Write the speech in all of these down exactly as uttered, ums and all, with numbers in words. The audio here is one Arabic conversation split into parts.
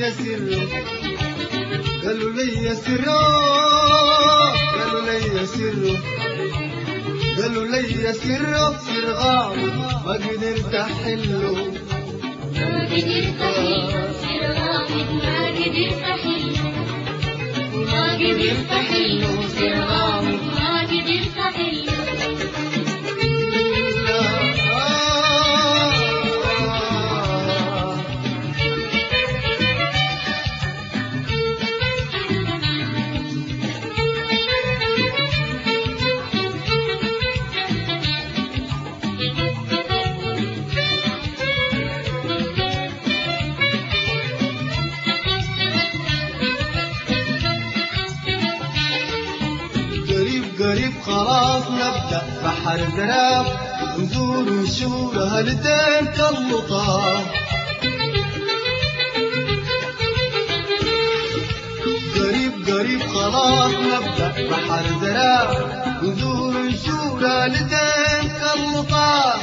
سره قالوا لي سره قالوا لي سره قالوا لي سره سر غامض ما قدرت احله ما قدرت احله سر غامض ما قدرت احله ما قدرت احله سر غامض ما قدرت احله قريب خلاص نبدأ بحر زراب نزور ونشوف هالتين كاللطاف قريب قريب خلاص نبدأ بحر زراب نزور ونشوف هالتين كاللطاف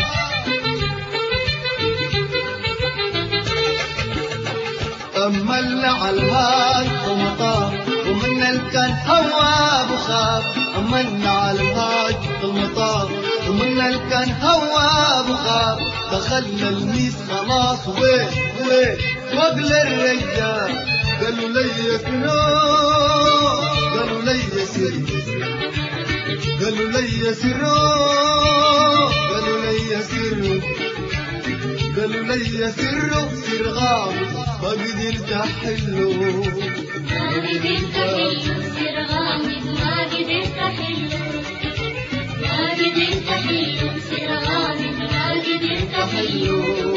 أما اللي على الهاد ومطاف ومن الكن هوا بخاف أمنا على الهاج المطار ومن الكن هوا بخاف تخلى الميس خلاص وين وين وقل الرجال قالوا لي سرو قالوا لي سرو قالوا لي سرو قالوا لي سرو قالوا لي سرو سر غامض ما قدرت احله ما قدرت احله سر غامض ما قدرت احله ما قدرت احله سر غامض ما قدرت احله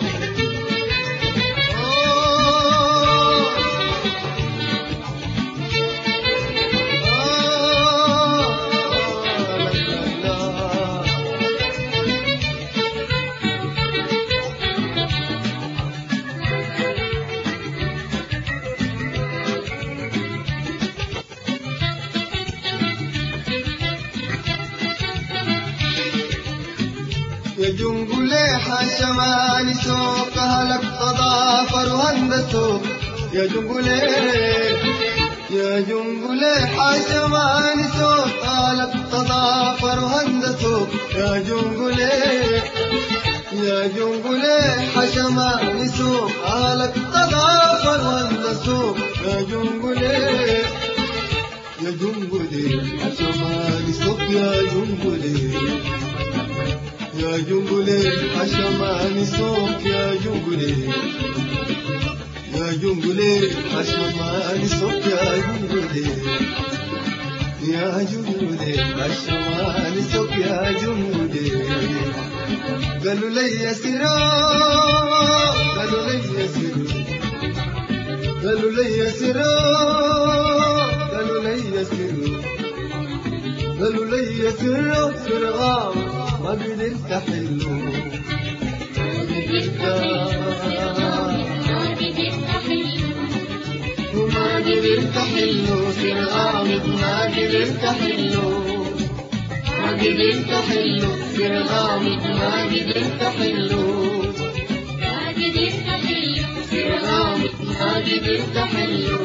يا جنقلي حشماني سوق أهلك تضافر وهندسوق يا جنقلي يا جنقلي حشماني سوق أهلك تضافر وهندسوق يا جنقلي يا جنقلي حشماني سوق أهلك تضافر وهندسوق يا جنقلي يا جنقلي حشماني سوق يا جنقلي يا جنقلي حشماني صوت يا جنقلي يا جنقلي حشماني صوت يا جنقلي يا جنقلي حشماني صوت يا جنقلي قالوا لي سرا قالوا لي سرا قالوا لي سرا قالوا لي سرا قالوا لي سرا سر غامض ما قدرت احله ما قدرت احله وما قدرت احله سر غامض ما قدرت احله ما قدرت احله سر غامض ما قدرت احله ما قدرت احله سر غامض ما قدرت احله